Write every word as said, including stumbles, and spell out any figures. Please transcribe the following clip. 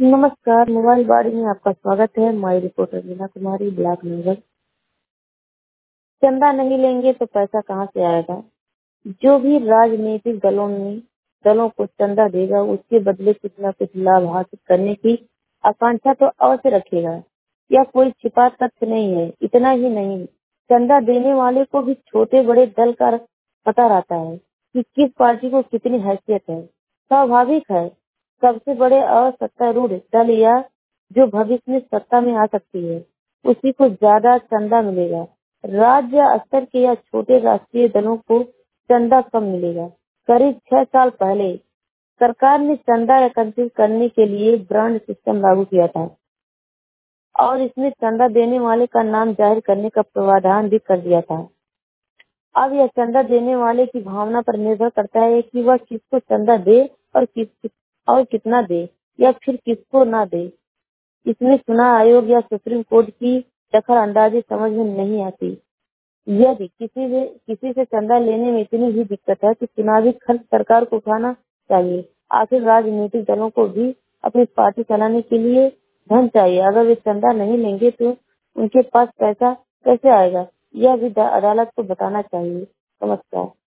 नमस्कार, मोबाइल बाड़ी में आपका स्वागत है। मैं रिपोर्टर मीना कुमारी, ब्लॉक नगर। चंदा नहीं लेंगे तो पैसा कहाँ से आएगा? जो भी राजनीतिक दलों ने दलों को चंदा देगा, उसके बदले कुछ न कुछ लाभ हासिल करने की आकांक्षा तो अवश्य रखेगा। यह कोई छिपा तथ्य नहीं है। इतना ही नहीं, चंदा देने वाले को भी छोटे बड़े दल का पता रहता है कि किस पार्टी को कितनी हैसियत है। स्वाभाविक है, सबसे बड़े असत्तारूढ़ दल या जो भविष्य में सत्ता में आ सकती है, उसी को ज्यादा चंदा मिलेगा। राज्य स्तर के या छोटे राष्ट्रीय दलों को चंदा कम मिलेगा। करीब छह साल पहले सरकार ने चंदा एकत्रित करने के लिए ब्रांड सिस्टम लागू किया था और इसमें चंदा देने वाले का नाम जाहिर करने का प्रावधान भी कर दिया था। अब यह चंदा देने वाले की भावना पर निर्भर करता है कि वह किसको चंदा दे और किस और कितना दे या फिर किसको ना दे। इसमें चुनाव आयोग या सुप्रीम कोर्ट की दखल अंदाजी समझ में नहीं आती। यदि किसी से किसी से चंदा लेने में इतनी ही दिक्कत है तो चुनावी खर्च सरकार को उठाना चाहिए। आखिर राजनीतिक दलों को भी अपनी पार्टी चलाने के लिए धन चाहिए। अगर वे चंदा नहीं लेंगे तो उनके पास पैसा कैसे आएगा? यह भी अदालत को बताना चाहिए। नमस्कार।